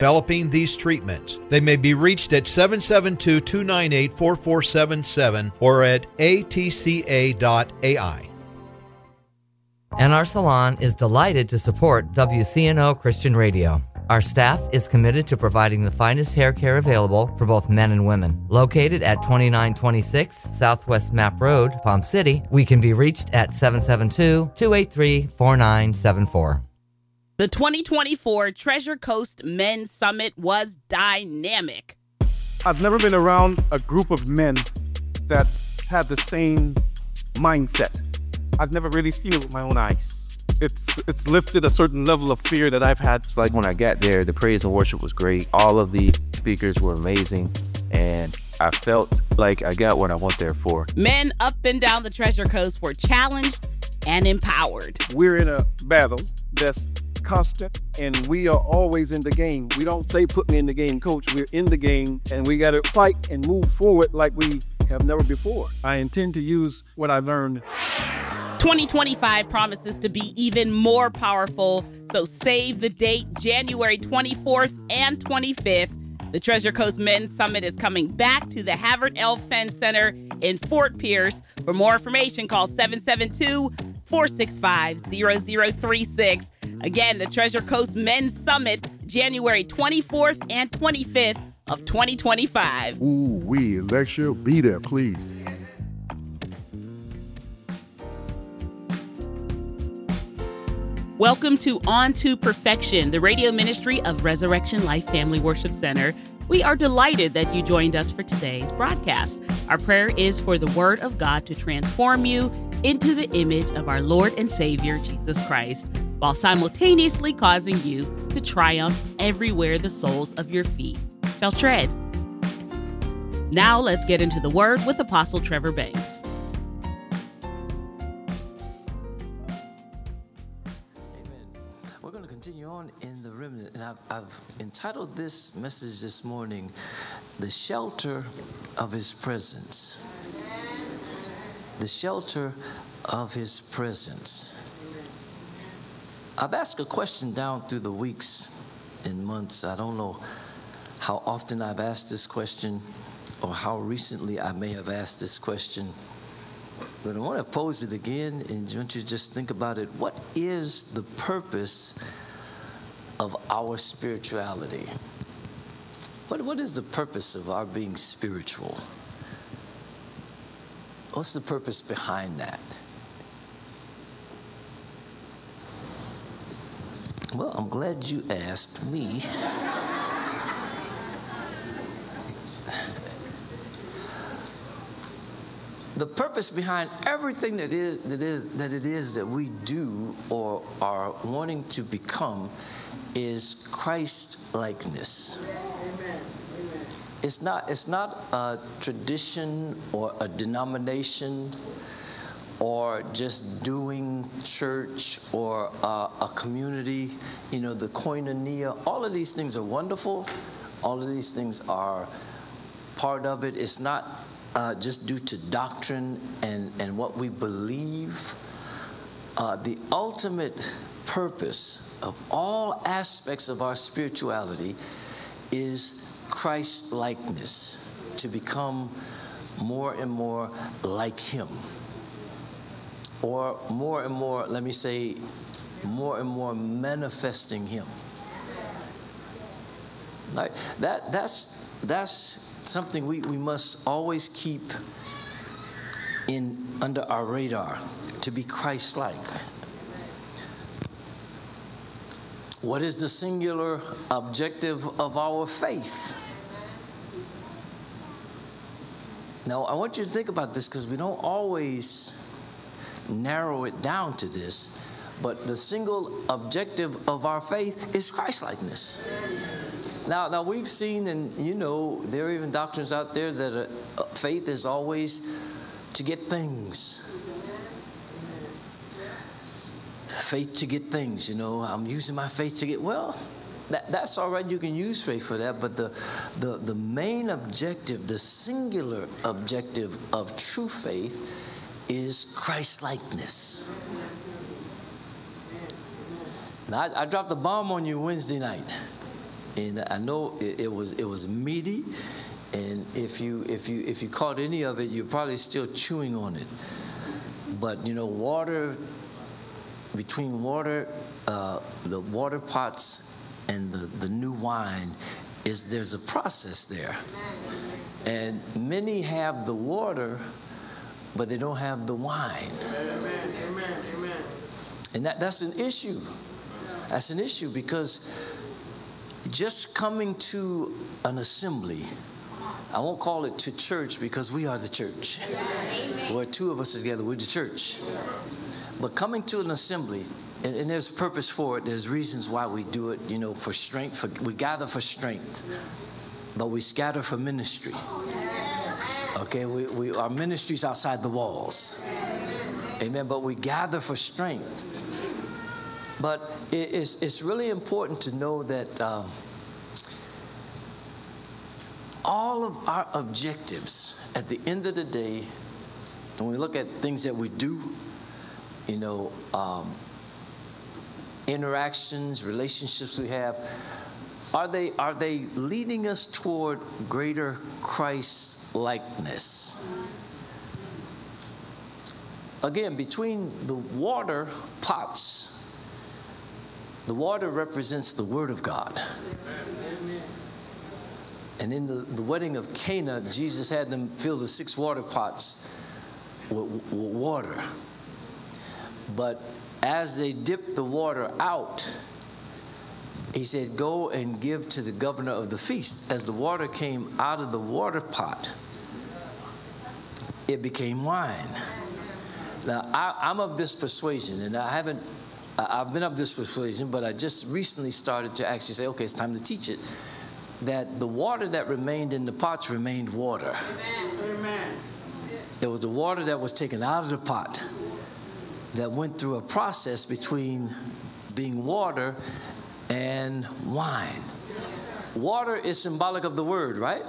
developing these treatments. They may be reached at 772-298-4477 or at atca.ai. NR Salon is delighted to support WCNO Christian Radio. Our staff is committed to providing the finest hair care available for both men and women. Located at 2926 Southwest Map Road, Palm City, we can be reached at 772-283-4974. The 2024 Treasure Coast Men's Summit was dynamic. I've never been around a group of men that had the same mindset. I've never really seen it with my own eyes. It's lifted a certain level of fear that I've had. It's like when I got there, the praise and worship was great. All of the speakers were amazing, and I felt like I got what I went there for. Men up and down the Treasure Coast were challenged and empowered. We're in a battle that's constant, and we are always in the game. We don't say, put me in the game, coach. We're in the game, and we got to fight and move forward like we have never before. I intend to use what I've learned. 2025 promises to be even more powerful, so save the date, January 24th and 25th. The Treasure Coast Men's Summit is coming back to the Havard L. Fenn Center in Fort Pierce. For more information, call 772-465-0036. Again, the Treasure Coast Men's Summit, January 24th and 25th of 2025. Ooh-wee, Alexia, be there, please. Welcome to On to Perfection, the radio ministry of Resurrection Life Family Worship Center. We are delighted that you joined us for today's broadcast. Our prayer is for the Word of God to transform you into the image of our Lord and Savior, Jesus Christ, while simultaneously causing you to triumph everywhere the soles of your feet shall tread. Now let's get into the Word with Apostle Trevor Banks. Continue on in the remnant, and I've entitled this message this morning, The Shelter of His Presence. The Shelter of His Presence. I've asked a question down through the weeks and months. I don't know how often I've asked this question or how recently I may have asked this question, but I want to pose it again and I want you to just think about it. What is the purpose of our spirituality? What is the purpose of our being spiritual? What's the purpose behind that? Well, I'm glad you asked me. The purpose behind everything that it is that we do or are wanting to become is Christ-likeness. Amen. It's not a tradition or a denomination or just doing church or a community, the koinonia. All of these things are wonderful. All of these things are part of it. It's not just due to doctrine and what we believe. The ultimate purpose of all aspects of our spirituality is Christ-likeness, to become more and more like Him. Or more and more, let me say, more and more manifesting Him. Like that's something we must always keep under our radar, to be Christ-like. What is the singular objective of our faith? Now, I want you to think about this because we don't always narrow it down to this, but the single objective of our faith is Christ-likeness. Now we've seen, and there are even doctrines out there that faith is always to get things. Faith to get things, I'm using my faith to get, that's all right, you can use faith for that, but the main objective, the singular objective of true faith is Christ-likeness. Now, I dropped a bomb on you Wednesday night. And I know it was meaty, and if you caught any of it, you're probably still chewing on it. But you know, water, between water, the water pots and the new wine, there's a process there. And many have the water, but they don't have the wine. Amen. And that's an issue. That's an issue, because just coming to an assembly, I won't call it to church, because we are the church. Where two of us together, we're the church. But coming to an assembly, and there's a purpose for it. There's reasons why we do it, you know, for strength. We gather for strength, but we scatter for ministry. Okay, our ministry's outside the walls. Amen, but we gather for strength. But it's really important to know that all of our objectives at the end of the day, when we look at things that we do, you know, interactions, relationships we have, are they leading us toward greater Christ likeness? Again, between the water pots, the water represents the Word of God. And in the wedding of Cana, Jesus had them fill the 6 water pots with water. But as they dipped the water out, he said, go and give to the governor of the feast. As the water came out of the water pot, it became wine. Now, I'm of this persuasion, and I've been of this persuasion, but I just recently started to actually say, okay, it's time to teach it, that the water that remained in the pots remained water. Amen. It was the water that was taken out of the pot that went through a process between being water and wine. Water is symbolic of the Word, right?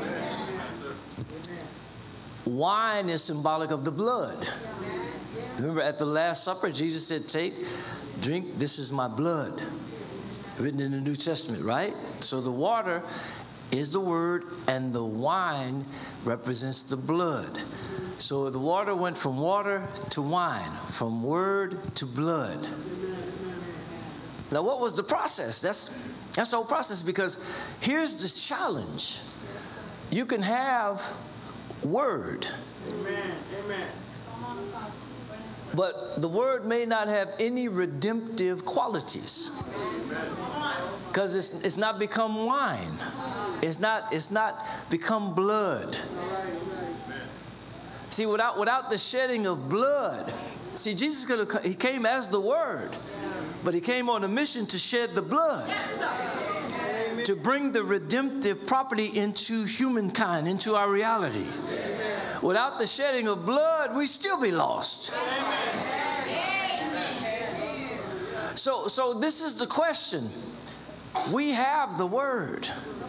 Wine is symbolic of the blood. Remember at the Last Supper, Jesus said, take, drink, this is my blood. Written in the New Testament, right? So the water is the Word, and the wine represents the blood. So the water went from water to wine, from Word to blood. Now, what was the process? That's the whole process, because here's the challenge. You can have Word. Amen. But the Word may not have any redemptive qualities, because it's not become wine. It's not become blood. See, without the shedding of blood, see, Jesus he came as the Word, but he came on a mission to shed the blood, to bring the redemptive property into humankind, into our reality. Without the shedding of blood, we still be lost. So this is the question. We have the Word.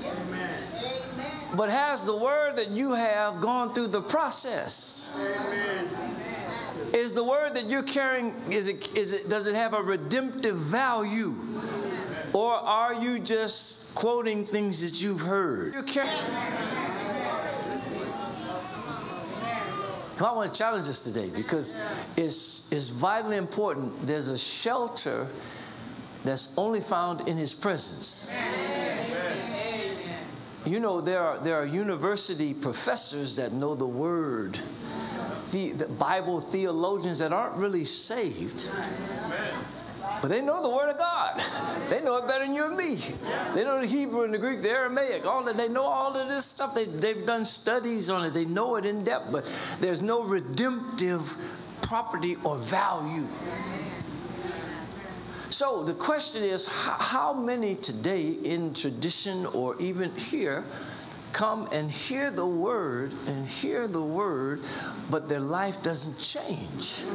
But has the Word that you have gone through the process? Is the Word that you're carrying, does it have a redemptive value? Or are you just quoting things that you've heard? I want to challenge us today, because it's vitally important. There's a shelter that's only found in His presence. You know, there are university professors that know the Word, the Bible theologians that aren't really saved, but they know the Word of God. They know it better than you and me. They know the Hebrew and the Greek, the Aramaic, all that. They know all of this stuff. They've done studies on it. They know it in depth, but there's no redemptive property or value. So the question is, how many today in tradition or even here come and hear the Word, but their life doesn't change?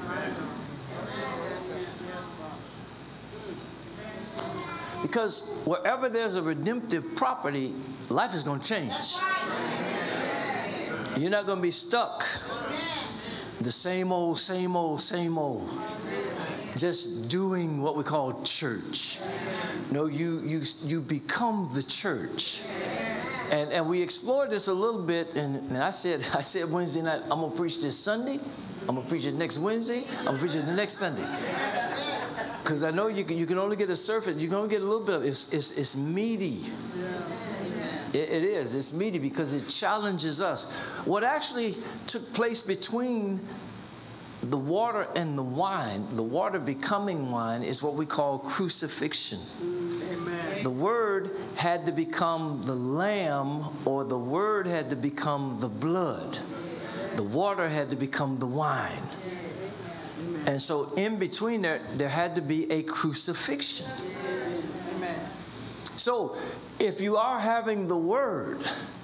Because wherever there's a redemptive property, life is going to change. You're not going to be stuck the same old, just doing what we call church. No, you become the church. And we explored this a little bit, and I said Wednesday night, I'm gonna preach this Sunday, I'm gonna preach it next Wednesday, I'm gonna preach it the next Sunday. Because I know you can only get a surface, you can only get a little bit of it. It's meaty. It is. It's meaty because it challenges us. What actually took place between the water and the wine, the water becoming wine, is what we call crucifixion. Amen. The Word had to become the lamb, or the Word had to become the blood. The water had to become the wine. And so in between there had to be a crucifixion. Amen. So if you are having the Word,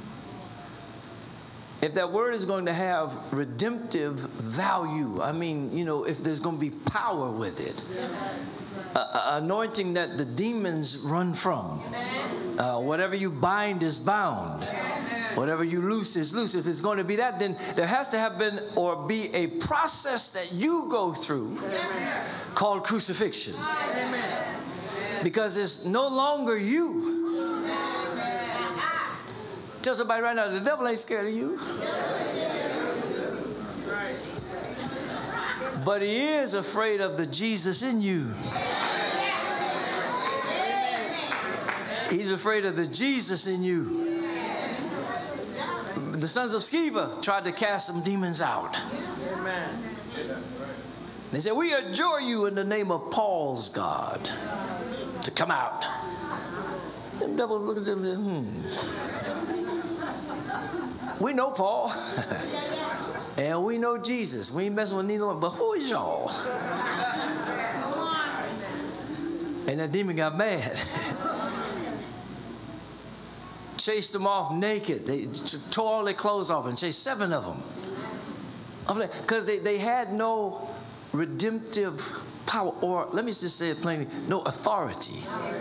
if that Word is going to have redemptive value, I mean, if there's going to be power with it, anointing that the demons run from, whatever you bind is bound, whatever you loose is loose. If it's going to be that, then there has to have been or be a process that you go through called crucifixion. Because it's no longer you. Tell somebody right now, the devil ain't scared of you. But he is afraid of the Jesus in you. He's afraid of the Jesus in you. The sons of Sceva tried to cast some demons out. They said, we adjure you in the name of Paul's God to come out. Them devils look at them and say, we know Paul. And we know Jesus. We ain't messing with neither one. But who is y'all? And that demon got mad. Chased them off naked. They tore all their clothes off and chased 7 of them. Because they had no redemptive power, or let me just say it plainly, no authority.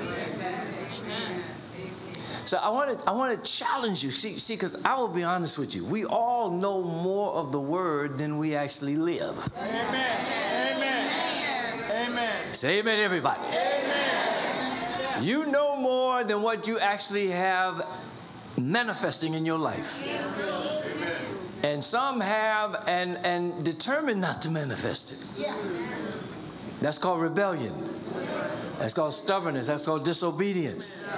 So I want to challenge you. See, because I will be honest with you. We all know more of the Word than we actually live. Amen. Amen. Amen. Say amen, everybody. Amen. You know more than what you actually have manifesting in your life. Amen. And some have and determined not to manifest it. That's called rebellion. That's called stubbornness. That's called disobedience.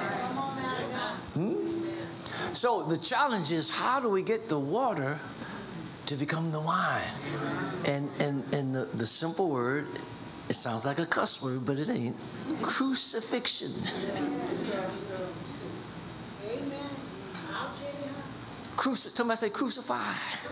So the challenge is, how do we get the water to become the wine? And the simple word, it sounds like a cuss word, but it ain't. Crucifixion. Somebody say crucify.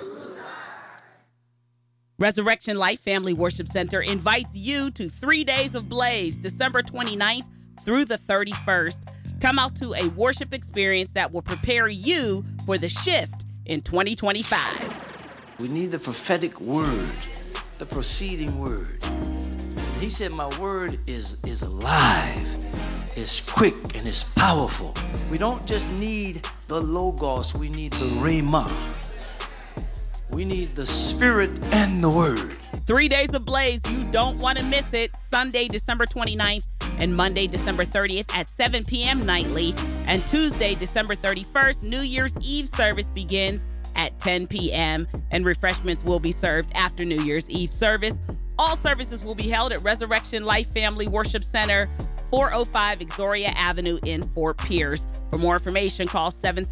Resurrection Life Family Worship Center invites you to 3 days of Blaze, December 29th through the 31st. Come out to a worship experience that will prepare you for the shift in 2025. We need the prophetic word, the proceeding word. He said, my word is alive, it's quick, and it's powerful. We don't just need the Logos, we need the Rhema. We need the Spirit and the Word. 3 days of Blaze, you don't want to miss it. Sunday, December 29th and Monday, December 30th at 7 p.m. nightly. And Tuesday, December 31st, New Year's Eve service begins at 10 p.m. and refreshments will be served after New Year's Eve service. All services will be held at Resurrection Life Family Worship Center, 405 Exoria Avenue in Fort Pierce. For more information, call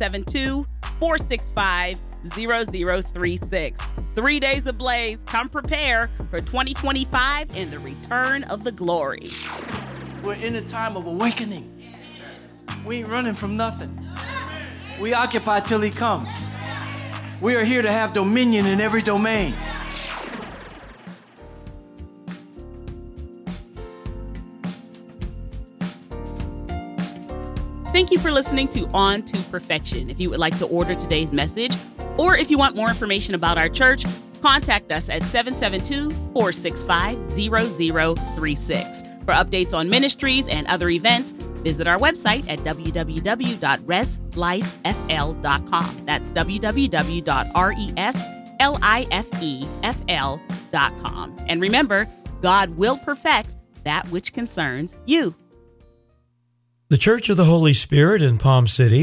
772-465-0036. 3 days of Blaze. Come prepare for 2025 and the return of the glory. We're in a time of awakening. We ain't running from nothing. We occupy till he comes. We are here to have dominion in every domain. Thank you for listening to On to Perfection. If you would like to order today's message, or if you want more information about our church, contact us at 772-465-0036. For updates on ministries and other events, visit our website at www.reslifefl.com. That's www.reslifefl.com. And remember, God will perfect that which concerns you. The Church of the Holy Spirit in Palm City